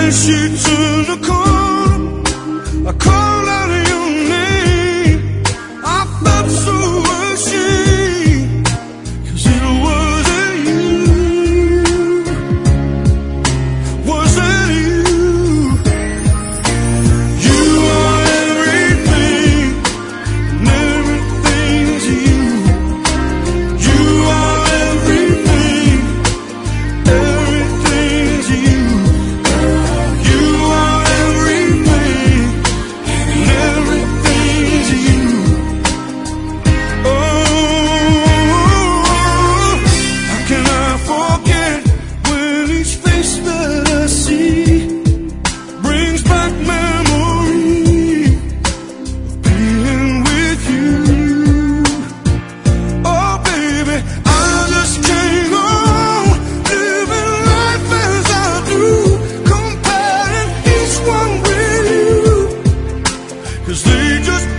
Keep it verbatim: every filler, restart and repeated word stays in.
she turned the corner, I called out your name. I felt so ashamed, 'cause it wasn't you. Wasn't you? You are everything, and everything's you. You are everything, everything's you. You are everything, and everything's you. Oh, how can I forget when each face that I see brings back memory of being with you. Oh baby, I just can't go on living life as I do, comparing each one with you, 'cause they just